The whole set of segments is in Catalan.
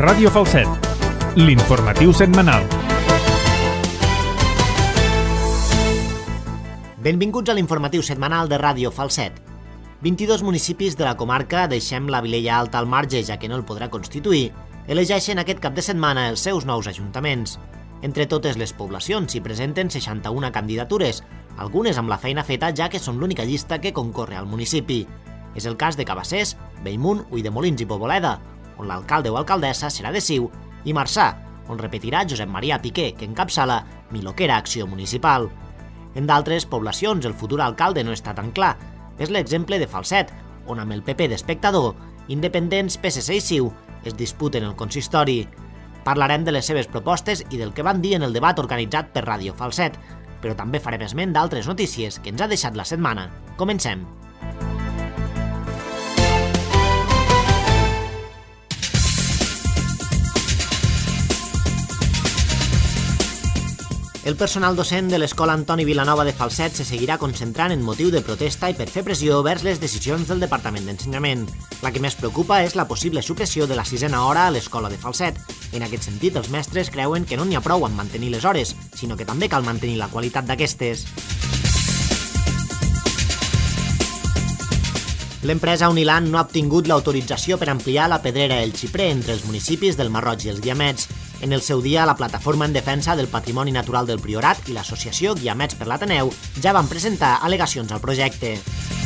Ràdio Falset, l'informatiu setmanal. Benvinguts a l'informatiu setmanal de Ràdio Falset. 22 municipis de la comarca, deixem la Vilella Alta al marge ja que no el podrà constituir, elegeixen aquest cap de setmana els seus nous ajuntaments. Entre totes les poblacions s'hi presenten 61 candidatures, algunes amb la feina feta ja que són l'única llista que concorre al municipi. És el cas de Cabassers, Bellmunt, Ulldemolins i Poboleda, on l'alcalde o alcaldessa serà de Siu, i Marçà, on repetirà Josep Maria Piqué, que encapçala Miloquera Acció Municipal. En d'altres poblacions el futur alcalde no està tan clar. És l'exemple de Falset, on amb el PP d'espectador, independents, PSC i Siu es disputen el consistori. Parlarem de les seves propostes i del que van dir en el debat organitzat per Ràdio Falset, però també farem esment d'altres notícies que ens ha deixat la setmana. Comencem! El personal docent de l'Escola Antoni Vilanova de Falset se seguirà concentrant en motiu de protesta i per fer pressió vers les decisions del Departament d'Ensenyament. La que més preocupa és la possible supressió de la 6a hora a l'Escola de Falset. En aquest sentit, els mestres creuen que no n'hi ha prou amb mantenir les hores, sinó que també cal mantenir la qualitat d'aquestes. L'empresa Uniland no ha obtingut l'autorització per ampliar la pedrera El Xiprer entre els municipis del Marroig i els Guiamets. En el seu dia, la Plataforma en Defensa del Patrimoni Natural del Priorat i l'associació Guiamets per l'Ateneu ja van presentar al·legacions al projecte.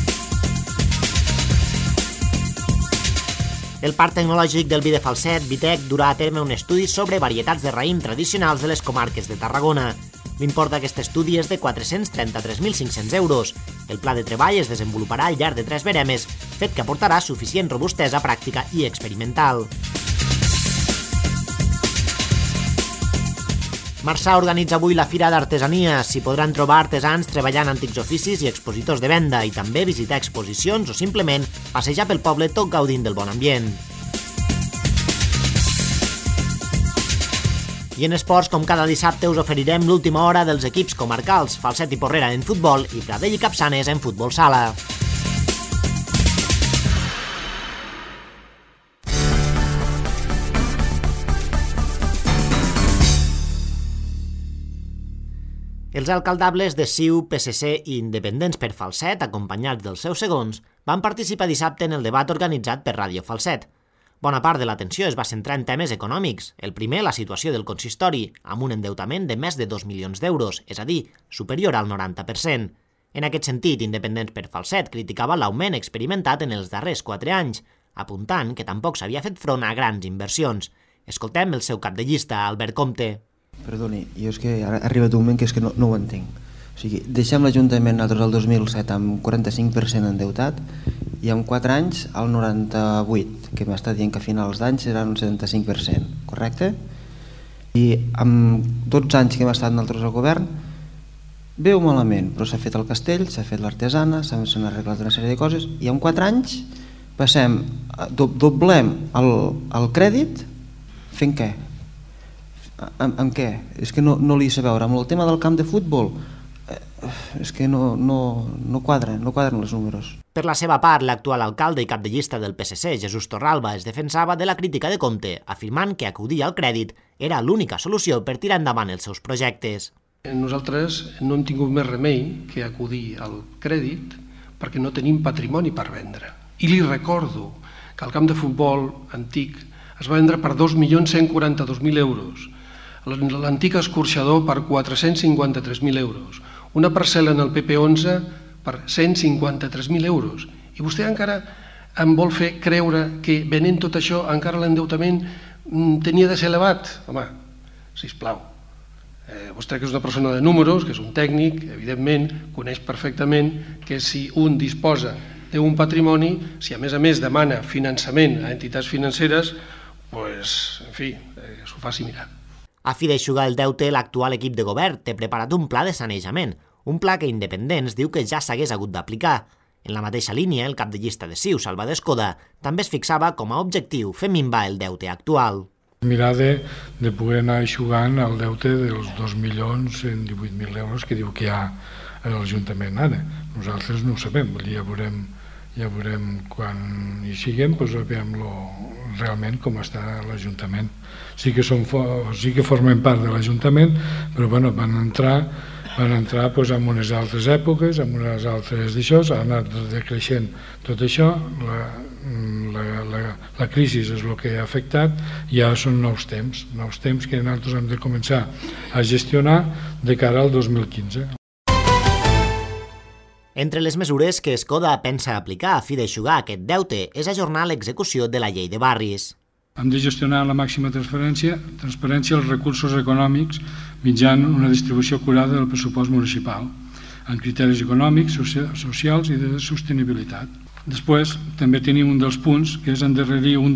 El Parc Tecnològic del Vi de Falset, Vitec, durà a terme un estudi sobre varietats de raïm tradicionals de les comarques de Tarragona. L'import d'aquest estudi és de 433.500 euros. El pla de treball es desenvoluparà al llarg de 3 veremes, fet que aportarà suficient robustesa pràctica i experimental. Marçà organitza avui la Fira d'Artesania. S'hi podran trobar artesans treballant antics oficis i expositors de venda i també visitar exposicions o simplement passejar pel poble tot gaudint del bon ambient. I en esports, com cada dissabte, us oferirem l'última hora dels equips comarcals, Falset i Porrera en futbol i Pradell i Capçanes en futbol sala. Els alcaldables de Siu, PSC i Independents per Falset, acompanyats dels seus segons, van participar dissabte en el debat organitzat per Ràdio Falset. Bona part de l'atenció es va centrar en temes econòmics. El primer, la situació del consistori, amb un endeutament de més de 2 milions d'euros, és a dir, superior al 90%. En aquest sentit, Independents per Falset criticava l'augment experimentat en els darrers 4 anys, apuntant que tampoc s'havia fet front a grans inversions. Escoltem el seu cap de llista, Albert Comte. Perdoni, jo és que ha arribat un moment que és que no ho entenc. O sigui, deixem l'Ajuntament nosaltres el 2007 amb 45% endeutat i en 4 anys el 98%, que m'està dient que a finals d'any serà un 75%, correcte? I amb 12 anys que hem estat nosaltres al govern, bé o malament, però s'ha fet el castell, s'ha fet l'artesana, s'han arreglat una sèrie de coses i en 4 anys passem, doblem el crèdit fent què? Amb què? És que no li sé veure. Amb el tema del camp de futbol és que no quadren els números. Per la seva part, l'actual alcalde i cap de llista del PSC, Jesús Torralba, es defensava de la crítica de Comte, afirmant que acudir al crèdit era l'única solució per tirar endavant els seus projectes. Nosaltres no hem tingut més remei que acudir al crèdit perquè no tenim patrimoni per vendre. I li recordo que el camp de futbol antic es va vendre per 2.142.000 euros, l'antic escorxador per 453.000 euros, una parcel·la en el PP11 per 153.000 euros. I vostè encara em vol fer creure que venent tot això encara l'endeutament tenia de ser elevat? Home, sisplau, vostè que és una persona de números, que és un tècnic, evidentment coneix perfectament que si un disposa d'un patrimoni, si a més demana finançament a entitats financeres, doncs, en fi, s'ho faci mirar. A fi d'eixugar el deute, l'actual equip de govern té preparat un pla de sanejament, un pla que Independents diu que ja s'hagués hagut d'aplicar. En la mateixa línia, el cap de llista de Siu, Salvador Escoda, també es fixava com a objectiu fer minvar el deute actual. Mirar de poder anar eixugant el deute dels 2.118.000 euros que diu que hi ha a l'Ajuntament ara. Nosaltres no ho sabem, ja veurem Ja veurem quan hi siguem, doncs veiem realment com està l'Ajuntament. Sí que formen part de l'Ajuntament, però bueno, van entrar doncs, en unes altres èpoques, en unes altres d'això, ha anat decreixent tot això, la crisi és el que ha afectat i ara són nous temps que nosaltres hem de començar a gestionar de cara al 2015. Entre les mesures que Escoda pensa aplicar a fi d'eixugar aquest deute és ajornar l'execució de la llei de barris. Hem de gestionar la màxima transparència els recursos econòmics mitjançant una distribució acurada del pressupost municipal, amb criteris econòmics, socials i de sostenibilitat. Després, també tenim un dels punts que és endarrerir 1,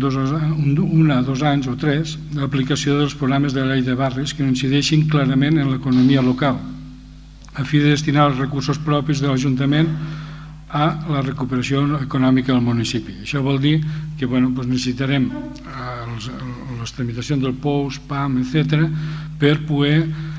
2 anys o 3 l'aplicació dels programes de la llei de barris que incideixin clarament en l'economia local, a fi de destinar els recursos propis de l'Ajuntament a la recuperació econòmica del municipi. Això vol dir que necessitarem les tramitacions del POUS, PAM, etc., per poder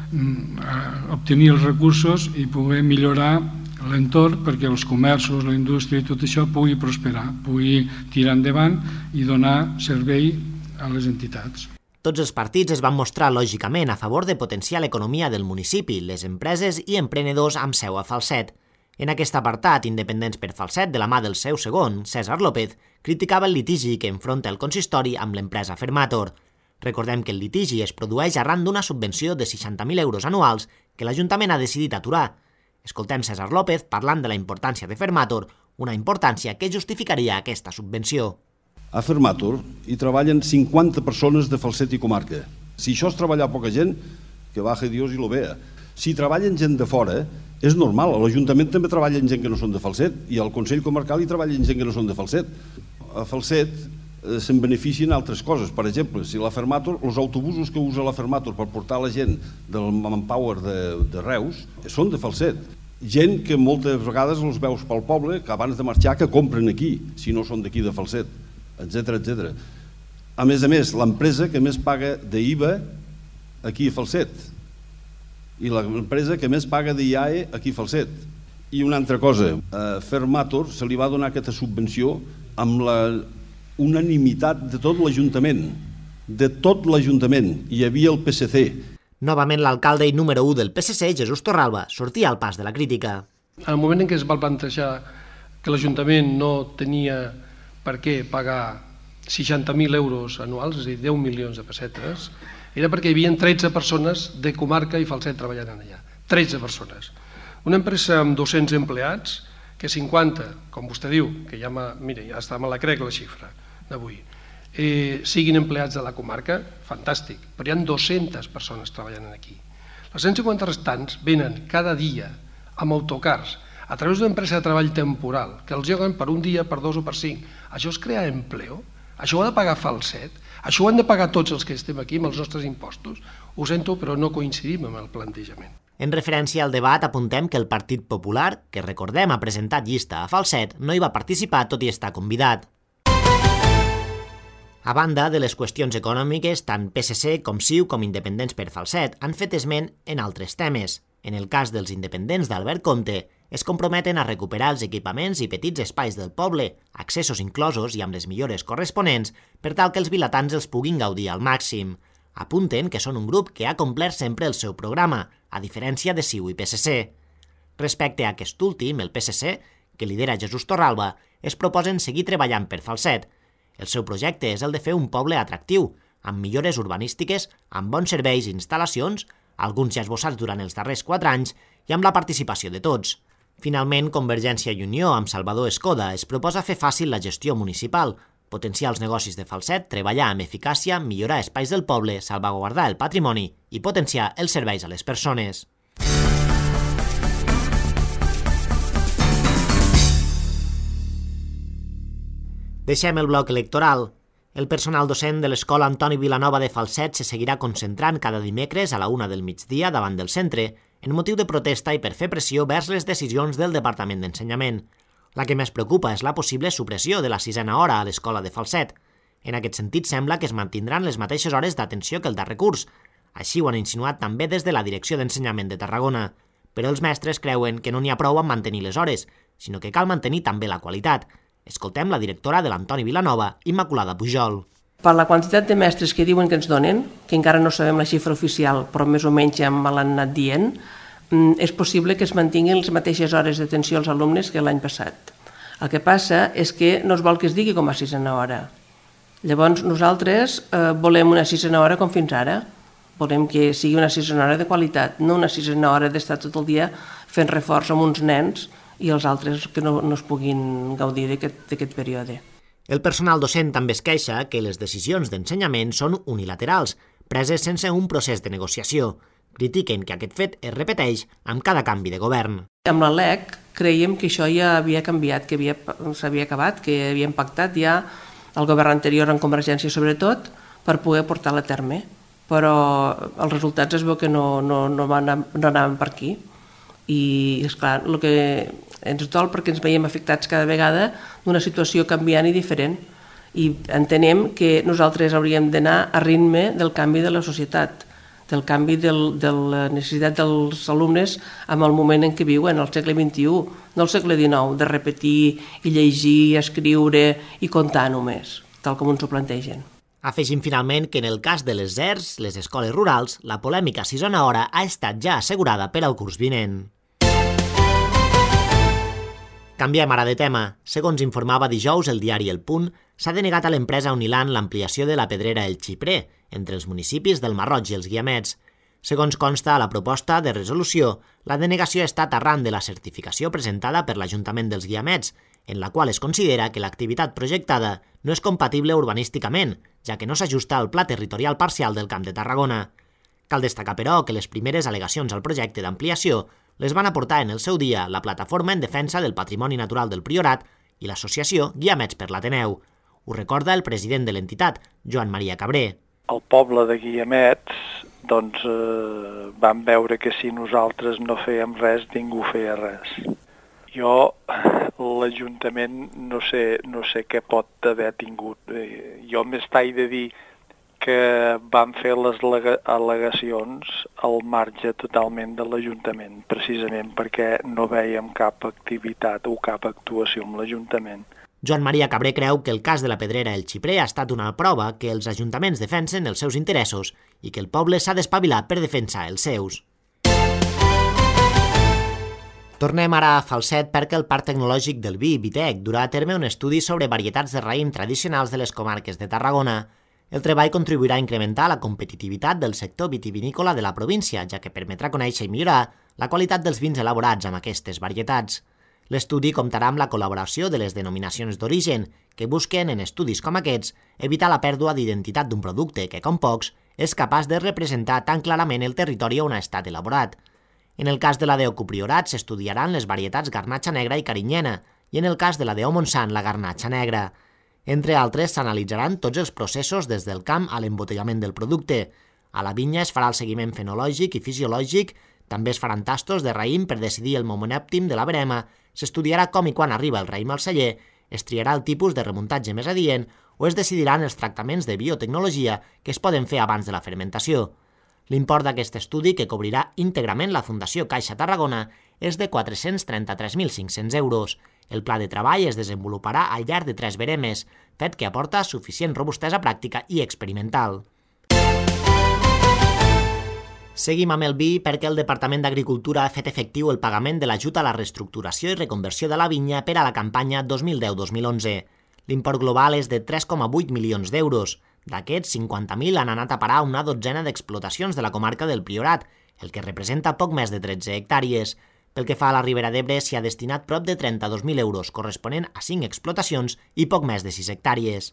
obtenir els recursos i poder millorar l'entorn perquè els comerços, la indústria i tot això pugui prosperar, pugui tirar endavant i donar servei a les entitats. Tots els partits es van mostrar lògicament a favor de potenciar l'economia del municipi, les empreses i emprenedors amb seu a Falset. En aquest apartat, Independents per Falset, de la mà del seu segon, César López, criticava el litigi que enfronta el consistori amb l'empresa Fermator. Recordem que el litigi es produeix arran d'una subvenció de 60.000 euros anuals que l'Ajuntament ha decidit aturar. Escoltem César López parlant de la importància de Fermator, una importància que justificaria aquesta subvenció. A Fermator hi treballen 50 persones de Falset i comarca. Si això és treballar poca gent, que baje Dios i lo vea. Si treballen gent de fora, és normal. A l'Ajuntament també treballen gent que no són de Falset i al Consell Comarcal hi treballen gent que no són de Falset. A Falset se'n beneficien altres coses. Per exemple, si la Fermator, els autobusos que usa la Fermator per portar la gent del Manpower de Reus són de Falset. Gent que moltes vegades els veus pel poble que abans de marxar que compren aquí, si no són d'aquí de Falset, etc. A més, l'empresa que més paga d'IVA aquí a Falset i l'empresa que més paga d'IAE aquí a Falset. I una altra cosa, a Fermator se li va donar aquesta subvenció amb la unanimitat de tot l'Ajuntament. De tot l'Ajuntament. Hi havia el PSC. Novament l'alcalde i número 1 del PSC, Jesús Torralba, sortia al pas de la crítica. En el moment en què es va plantejar que l'Ajuntament no tenia per què pagar 60.000 euros anuals, és a dir, 10 milions de pessetes, era perquè hi havia 13 persones de comarca i Falset treballant allà. 13 persones. Una empresa amb 200 empleats, que 50, com vostè diu, que ja està me la crec la xifra d'avui, siguin empleats de la comarca, fantàstic, però hi ha 200 persones treballant aquí. Les 150 restants venen cada dia amb autocars a través d'una empresa de treball temporal que els lloguen per un dia, per 2 o per 5. Això és crear empleo? Això ho ha de pagar Falset? Això ho han de pagar tots els que estem aquí amb els nostres impostos? Ho sento, però no coincidim amb el plantejament. En referència al debat, apuntem que el Partit Popular, que recordem ha presentat llista a Falset, no hi va participar tot i estar convidat. A banda de les qüestions econòmiques, tant PSC com CiU com Independents per Falset han fet esment en altres temes. En el cas dels independents d'Albert Comte, es comprometen a recuperar els equipaments i petits espais del poble, accessos inclosos i amb les millores corresponents, per tal que els vilatans els puguin gaudir al màxim. Apunten que són un grup que ha complert sempre el seu programa, a diferència de CiU i PSC. Respecte a aquest últim, el PSC, que lidera Jesús Torralba, es proposen seguir treballant per Falset. El seu projecte és el de fer un poble atractiu, amb millores urbanístiques, amb bons serveis i instal·lacions, alguns ja esbossats durant els darrers 4 anys, i amb la participació de tots. Finalment, Convergència i Unió, amb Salvador Escoda, es proposa fer fàcil la gestió municipal, potenciar els negocis de Falset, treballar amb eficàcia, millorar espais del poble, salvaguardar el patrimoni i potenciar els serveis a les persones. Deixem el bloc electoral. El personal docent de l'Escola Antoni Vilanova de Falset se seguirà concentrant cada dimecres a la 1 del migdia davant del centre, en motiu de protesta i per fer pressió vers les decisions del Departament d'Ensenyament. La que més preocupa és la possible supressió de la 6a hora a l'Escola de Falset. En aquest sentit, sembla que es mantindran les mateixes hores d'atenció que el darrer curs. Així ho han insinuat també des de la Direcció d'Ensenyament de Tarragona. Però els mestres creuen que no n'hi ha prou amb mantenir les hores, sinó que cal mantenir també la qualitat. Escoltem la directora de l'Antoni Vilanova, Immaculada Pujol. Per la quantitat de mestres que diuen que ens donen, que encara no sabem la xifra oficial, però més o menys ja me l'han anat dient, és possible que es mantinguin les mateixes hores d'atenció als alumnes que l'any passat. El que passa és que no es vol que es digui com a sisena hora. Llavors nosaltres volem una sisena hora com fins ara. Volem que sigui una sisena hora de qualitat, no una sisena hora d'estar tot el dia fent reforç amb uns nens i els altres que no es puguin gaudir d'aquest període. El personal docent també es queixa que les decisions d'ensenyament són unilaterals, preses sense un procés de negociació. Critiquen que aquest fet es repeteix amb cada canvi de govern. Amb la LEC creiem que això ja havia canviat, que s'havia acabat, que havien pactat ja el govern anterior en Convergència sobretot per poder portar-la a terme, però els resultats es veu que no anaven per aquí. I, esclar, el que ens dol perquè ens veiem afectats cada vegada d'una situació canviant i diferent i entenem que nosaltres hauríem d'anar a ritme del canvi de la societat, del canvi de la necessitat dels alumnes amb el moment en què viuen, al segle XXI, no al segle XIX, de repetir i llegir, escriure i comptar només, tal com ens ho plantegen. Afegim finalment que en el cas de les ERS, les escoles rurals, la polèmica sisena hora ha estat ja assegurada per al curs vinent. Canviem ara de tema. Segons informava dijous el diari El Punt, s'ha denegat a l'empresa Unilan l'ampliació de la pedrera El Xipré, entre els municipis del Marroig i els Guiamets. Segons consta a la proposta de resolució, la denegació ha estat arran de la certificació presentada per l'Ajuntament dels Guiamets, en la qual es considera que l'activitat projectada no és compatible urbanísticament, ja que no s'ajusta al pla territorial parcial del Camp de Tarragona. Cal destacar, però, que les primeres al·legacions al projecte d'ampliació les van aportar en el seu dia la Plataforma en Defensa del Patrimoni Natural del Priorat i l'associació Guiamets per l'Ateneu. Ho recorda el president de l'entitat, Joan Maria Cabré. El poble de Guiamets vam veure que si nosaltres no fèiem res, ningú feia res. Jo, l'Ajuntament, no sé què pot haver tingut. Jo m'estic de dir que van fer les al·legacions al marge totalment de l'Ajuntament, precisament perquè no vèiem cap activitat o cap actuació amb l'Ajuntament. Joan Maria Cabré creu que el cas de la pedrera El Xipré ha estat una prova que els ajuntaments defensen els seus interessos i que el poble s'ha d'espavilar per defensar els seus. Tornem ara a Falset perquè el Parc Tecnològic del Vi, Vitec, durà a terme un estudi sobre varietats de raïm tradicionals de les comarques de Tarragona. El treball contribuirà a incrementar la competitivitat del sector vitivinícola de la província, ja que permetrà conèixer i millorar la qualitat dels vins elaborats amb aquestes varietats. L'estudi comptarà amb la col·laboració de les denominacions d'origen, que busquen, en estudis com aquests, evitar la pèrdua d'identitat d'un producte que, com pocs, és capaç de representar tan clarament el territori on ha estat elaborat. En el cas de la d'Ocu Priorat s'estudiaran les varietats garnatxa negra i carinyena, i en el cas de la d'O Montsant la garnatxa negra. Entre altres, s'analitzaran tots els processos des del camp a l'embotellament del producte. A la vinya es farà el seguiment fenològic i fisiològic, també es faran tastos de raïm per decidir el moment òptim de la verema, s'estudiarà com i quan arriba el raïm al celler, es triarà el tipus de remuntatge més adient o es decidiran els tractaments de biotecnologia que es poden fer abans de la fermentació. L'import d'aquest estudi, que cobrirà íntegrament la Fundació Caixa Tarragona, és de 433.500 euros. El pla de treball es desenvoluparà al llarg de 3 veremes, fet que aporta suficient robustesa pràctica i experimental. Seguim amb el vi perquè el Departament d'Agricultura ha fet efectiu el pagament de l'ajut a la reestructuració i reconversió de la vinya per a la campanya 2010-2011. L'import global és de 3,8 milions d'euros. D'aquests, 50.000 han anat a parar a una dotzena d'explotacions de la comarca del Priorat, el que representa poc més de 13 hectàrees. Pel que fa a la Ribera d'Ebre, s'hi ha destinat prop de 32.000 euros, corresponent a 5 explotacions i poc més de 6 hectàrees.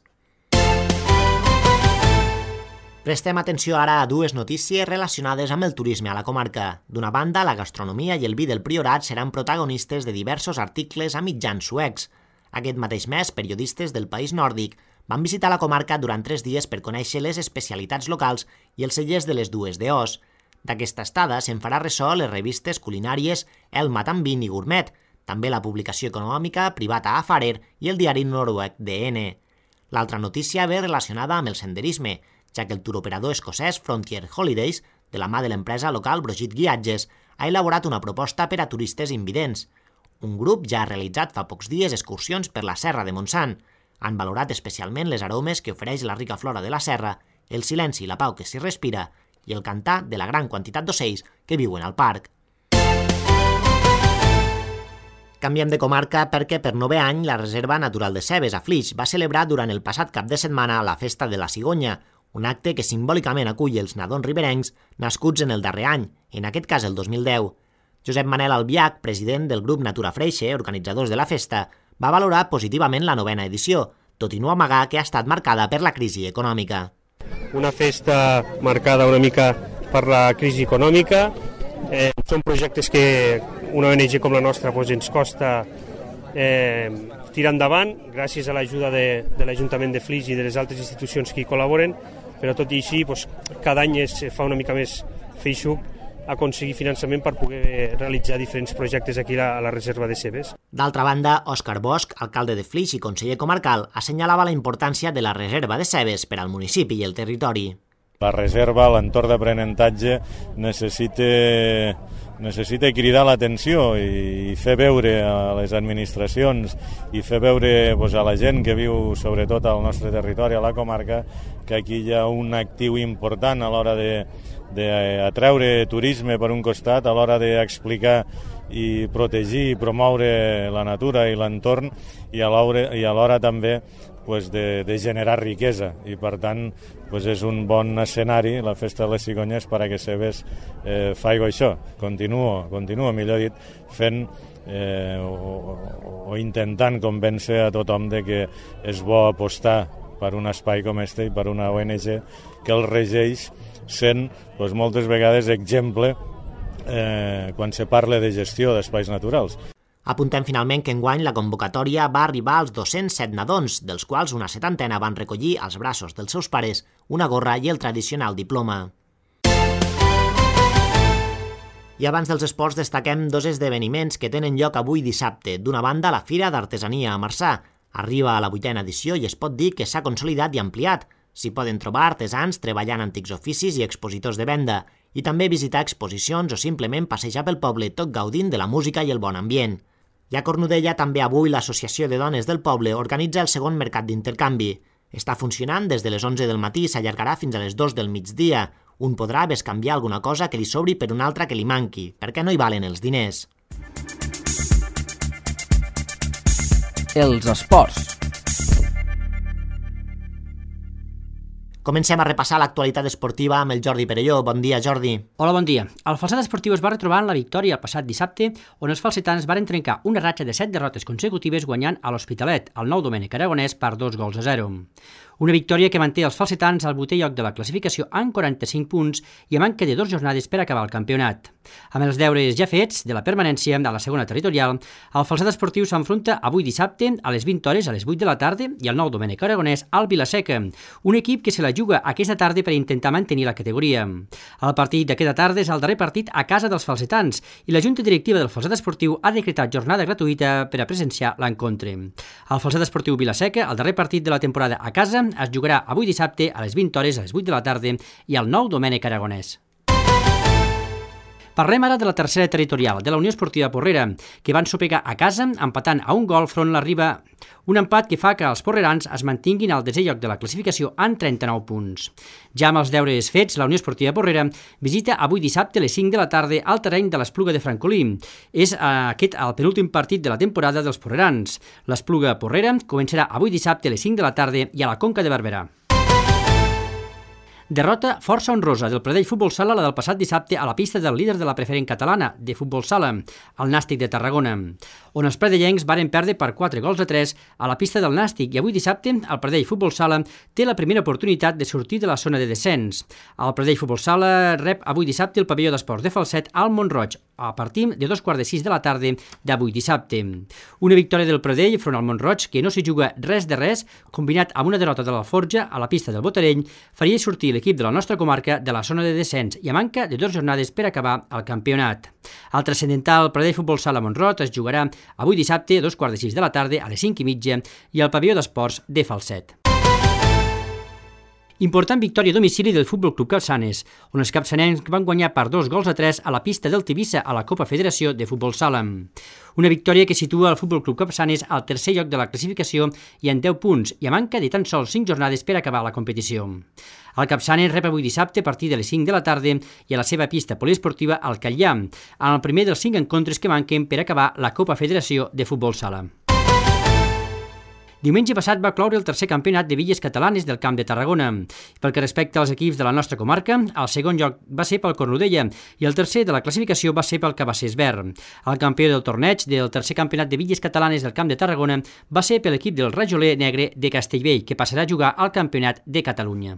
Prestem atenció ara a dues notícies relacionades amb el turisme a la comarca. D'una banda, la gastronomia i el vi del Priorat seran protagonistes de diversos articles a mitjans suecs. Aquest mateix mes, periodistes del país nòrdic van visitar la comarca durant 3 dies per conèixer les especialitats locals i els cellers de les dues DOs. D'aquesta estada se'n farà ressò les revistes culinàries El Matambin i Gourmet, també la publicació econòmica privada a Farer i el diari noruec DN. L'altra notícia ve relacionada amb el senderisme, ja que el turoperador escocès Frontier Holidays, de la mà de l'empresa local Brogit Guiatges, ha elaborat una proposta per a turistes invidents. un grup ja ha realitzat fa pocs dies excursions per la Serra de Montsant. Han valorat especialment les aromes que ofereix la rica flora de la serra, el silenci i la pau que s'hi respira i el cantar de la gran quantitat d'ocells que viuen al parc. Canviem de comarca perquè per 9è any la Reserva Natural de Cebes a Flix va celebrar durant el passat cap de setmana la Festa de la Cigonya, un acte que simbòlicament acull els nadons riberencs nascuts en el darrer any, en aquest cas el 2010. Josep Manel Albiach, president del grup Natura Freixe, organitzadors de la festa, va valorar positivament la 9a edició, tot i no amagar que ha estat marcada per la crisi econòmica. Una festa marcada una mica per la crisi econòmica. Són projectes que una ONG com la nostra ens costa tirar endavant, gràcies a l'ajuda de l'Ajuntament de Flix i de les altres institucions que hi col·laboren, però tot i així cada any es fa una mica més feixuc aconseguir finançament per poder realitzar diferents projectes aquí a la Reserva de Cebes. D'altra banda, Òscar Bosch, alcalde de Flix i conseller comarcal, assenyalava la importància de la Reserva de Cebes per al municipi i el territori. La reserva, l'entorn d'aprenentatge, necessita cridar l'atenció i fer veure a les administracions i fer veure a la gent que viu sobretot al nostre territori, a la comarca, que aquí hi ha un actiu important a l'hora d'atreure turisme per un costat, a l'hora d'explicar i protegir i promoure la natura i l'entorn i alhora també de generar riquesa i per tant és un bon escenari la Festa de les Cigonyes perquè Cebes faci això, continua millor dit, fent o intentant convèncer a tothom de que és bo apostar per un espai com este i per una ONG que el regeix sent moltes vegades exemple quan se parla de gestió d'espais naturals. Apuntem finalment que enguany la convocatòria va arribar als 207 nadons, dels quals una 70 van recollir als braços dels seus pares una gorra i el tradicional diploma. I abans dels esports destaquem dos esdeveniments que tenen lloc avui dissabte. D'una banda, la Fira d'Artesania a Marçà. Arriba a la 8a edició i es pot dir que s'ha consolidat i ampliat. S'hi poden trobar artesans treballant antics oficis i expositors de venda, i també visitar exposicions o simplement passejar pel poble tot gaudint de la música i el bon ambient. I a Cornudella també avui l'Associació de Dones del Poble organitza el segon mercat d'intercanvi. Està funcionant des de les 11 del matí i s'allargarà fins a les 2 del migdia. Un podrà bescanviar alguna cosa que li sobri per una altra que li manqui, perquè no hi valen els diners. Els esports. Comencem a repassar l'actualitat esportiva amb el Jordi Perelló. Bon dia, Jordi. Hola, bon dia. El Falset Esportiu es va retrobar en la victòria el passat dissabte, on els falsetans varen trencar una ratxa de 7 derrotes consecutives guanyant a l'Hospitalet, el Nou Domènec Aragonès, per 2-0. Una victòria que manté els falsetans al 8è lloc de la classificació amb 45 punts i a manca de 2 jornades per acabar el campionat. Amb els deures ja fets de la permanència a la segona territorial, el Falset Esportiu s'enfronta avui dissabte a les 20 hores a les 8 de la tarda i el Nou Domènec Aragonès al Vilaseca, un equip que se la juga aquesta tarda per intentar mantenir la categoria. El partit d'aquesta tarda és el darrer partit a casa dels falsetans i la Junta Directiva del Falset Esportiu ha decretat jornada gratuïta per a presenciar l'encontre. El Falset Esportiu Vilaseca, el darrer partit de la temporada a casa, es jugarà avui dissabte a les 20 hores a les 8 de la tarda i al Nou Domènec Aragonès. Parlem ara de la tercera territorial, de la Unió Esportiva Porrera, que van sopegar a casa empatant a un gol front la Riba, un empat que fa que els porrerans es mantinguin al 10è lloc de la classificació amb 39 punts. Ja amb els deures fets, la Unió Esportiva Porrera visita avui dissabte a les 5 de la tarda al terreny de l'Espluga de Francolí. És aquest el penúltim partit de la temporada dels porrerans. L'Espluga Porrera començarà avui dissabte a les 5 de la tarda i a la Conca de Barberà. Derrota força honrosa del Pradell Futbol Sala la del passat dissabte a la pista del líder de la preferent catalana de Futbol Sala, el Nàstic de Tarragona, on els pradellencs varen perdre per 4-3 a la pista del Nàstic i avui dissabte el Pradell Futbol Sala té la primera oportunitat de sortir de la zona de descens. El Pradell Futbol Sala rep avui dissabte el pavelló d'esports de Falset al Mont-roig a partir de 2:45 de la tarda d'avui dissabte. Una victòria del Pradell front al Mont-roig que no s'hi juga res de res, combinat amb una derrota de l'Alforja a la pista del Botarell, faria sortir l'equip de la nostra comarca de la zona de descens i a manca de 2 jornades per acabar el campionat. El transcendental Pradell Futbol Sala Mont-roig es jugarà avui dissabte a 2:45 de la tarda a les 5:30 i al pavelló d'esports de Falset. Important victòria a domicili del Futbol Club Capçanes, on els capçanencs van guanyar per 2-3 a la pista del Tivissa a la Copa Federació de Futbol Sala. Una victòria que situa el Futbol Club Capçanes al tercer lloc de la classificació i en 10 punts, i a manca de tan sols 5 jornades per acabar la competició. El Capçanes rep avui dissabte a partir de les 5 de la tarda i a la seva pista poliesportiva al Catllà, en el primer dels 5 encontres que manquen per acabar la Copa Federació de Futbol Sala. Diumenge passat va cloure el tercer campionat de Villes Catalanes del Camp de Tarragona. Pel que respecta als equips de la nostra comarca, el segon lloc va ser pel Cornudella i el tercer de la classificació va ser pel Cabassers Verd. El campió del torneig del tercer campionat de Villes Catalanes del Camp de Tarragona va ser per l'equip del Rajoler Negre de Castellvell, que passarà a jugar al Campionat de Catalunya.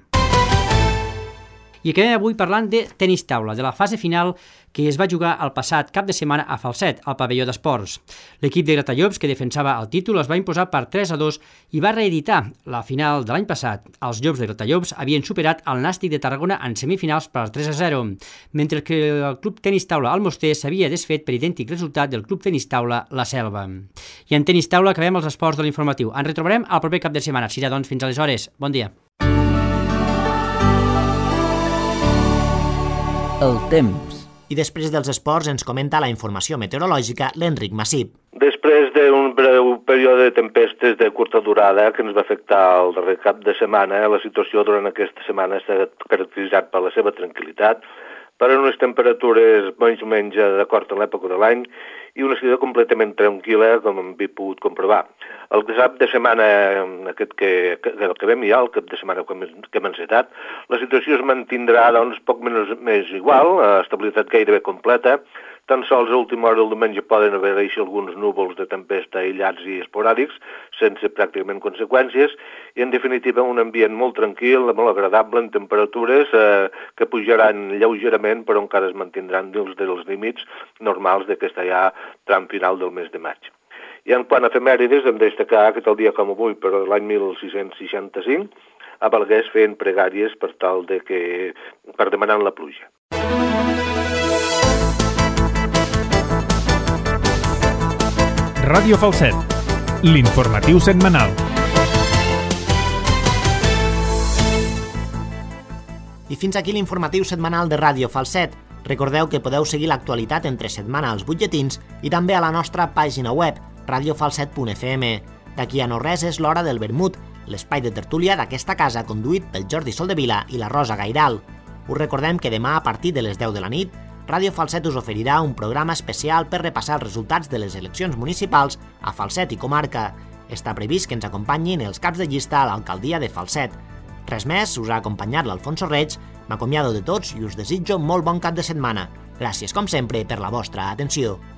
I acabem avui parlant de tenis taula, de la fase final que es va jugar el passat cap de setmana a Falset, al pavelló d'esports. L'equip de Gratallops, que defensava el títol, es va imposar per 3-2 i va reeditar la final de l'any passat. Els Llops de Gratallops havien superat el Nàstic de Tarragona en semifinals per 3-0, mentre que el Club Tenis Taula Almoster s'havia desfet per idèntic resultat del Club Tenis Taula La Selva. I en tenis taula acabem els esports de l'informatiu. Ens retrobarem el proper cap de setmana. Serà, doncs, fins aleshores. Bon dia. El temps. I després dels esports ens comenta la informació meteorològica l'Enric Massip. Després d'un breu període de tempestes de curta durada que ens va afectar el darrer cap de setmana, la situació durant aquesta setmana s'ha caracteritzat per la seva tranquil·litat, per unes temperatures més o menys d'acord amb l'època de l'any i una situació completament tranquil·la, com hem pogut comprovar. El cap de setmana aquest que vam ja, el cap de setmana que hem encetat, la situació es mantindrà doncs, poc més igual, estabilitat gairebé completa. Tan sols a última hora del diumenge poden haver alguns núvols de tempesta aïllats i esporàdics, sense pràcticament conseqüències, i en definitiva un ambient molt tranquil, molt agradable, en temperatures que pujaran lleugerament, però encara es mantindran dins dels límits normals d'aquesta ja tram final del mes de maig. I en quant a efemèrides, hem de destacar que tal dia com avui, per l'any 1665, a Valgués feien pregàries per demanar la pluja. Ràdio Falset, l'informatiu setmanal. I fins aquí l'informatiu setmanal de Ràdio Falset. Recordeu que podeu seguir l'actualitat entre setmana als butlletins i també a la nostra pàgina web, radiofalset.fm. D'aquí a no res és l'hora del vermut, l'espai de tertúlia d'aquesta casa conduït pel Jordi Soldevila i la Rosa Gairal. Us recordem que demà a partir de les 10 de la nit Ràdio Falset us oferirà un programa especial per repassar els resultats de les eleccions municipals a Falset i comarca. Està previst que ens acompanyin els caps de llista a l'alcaldia de Falset. Res més, us ha acompanyat l'Alfonso Reig, m'acomiado de tots i us desitjo molt bon cap de setmana. Gràcies, com sempre, per la vostra atenció.